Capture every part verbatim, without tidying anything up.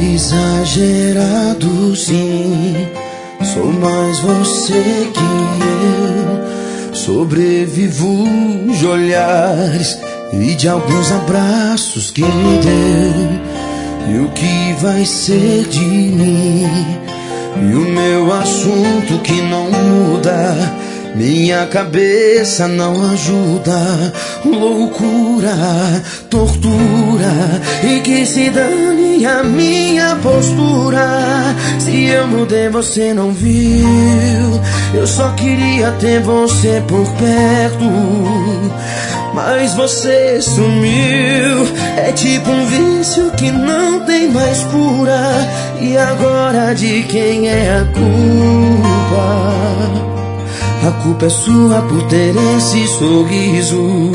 exagerado, sim. Sou mais você que eu. Sobrevivo de olhares e de alguns abraços que me deu. E o que vai ser de mim? E o meu assunto que não muda. Minha cabeça não ajuda. Loucura, tortura. E que se dane a minha postura. Se eu mudei você não viu. Eu só queria ter você por perto, mas você sumiu. É tipo um vício que não tem mais cura. E agora de quem é a culpa? A culpa é sua por ter esse sorriso.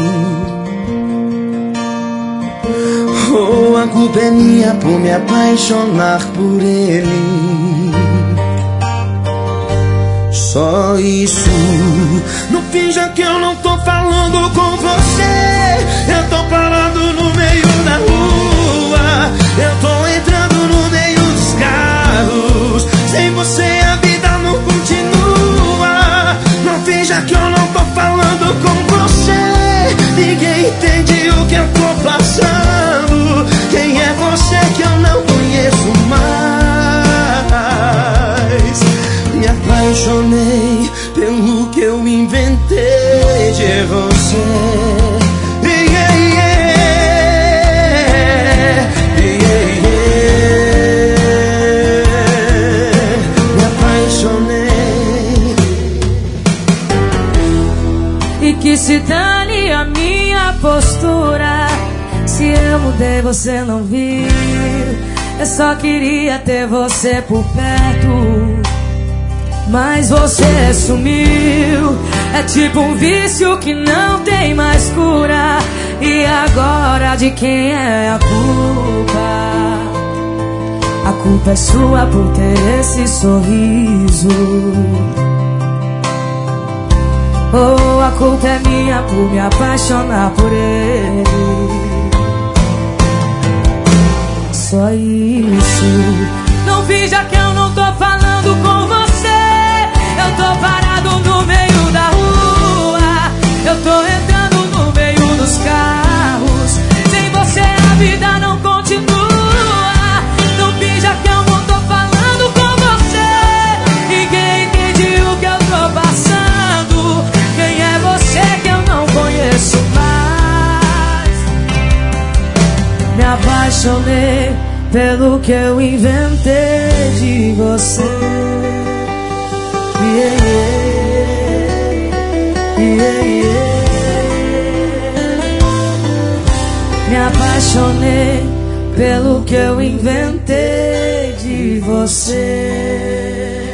Oh, a culpa é minha por me apaixonar por ele. Só isso. Não finja que eu não tô falando com você. Eu tô parado no meio da rua. Eu tô entrando no meio dos carros. Sem você a vida não continua. Não finja que eu não tô falando com você. Ninguém entende o que eu tô passando. Quem é você que eu não conheço mais? Me apaixonei pelo que eu inventei de você. Yeah, yeah. Yeah, yeah. Me apaixonei. E que se dane a minha postura. Se eu mudei você não viu. Eu só queria ter você por perto, mas você sumiu. É tipo um vício que não tem mais cura. E agora de quem é a culpa? A culpa é sua por ter esse sorriso. Oh, a culpa é minha por me apaixonar por ele. Só isso. Não finja que eu não tô falando com você. Eu tô parado no meio da rua. Eu tô entrando no meio dos carros. Sem você a vida não continua. Não finja que eu não tô falando com você. Ninguém entende o que eu tô passando. Quem é você que eu não conheço mais? Me apaixonei pelo que eu inventei de você. Yeah, yeah, yeah. Me apaixonei pelo que eu inventei de você.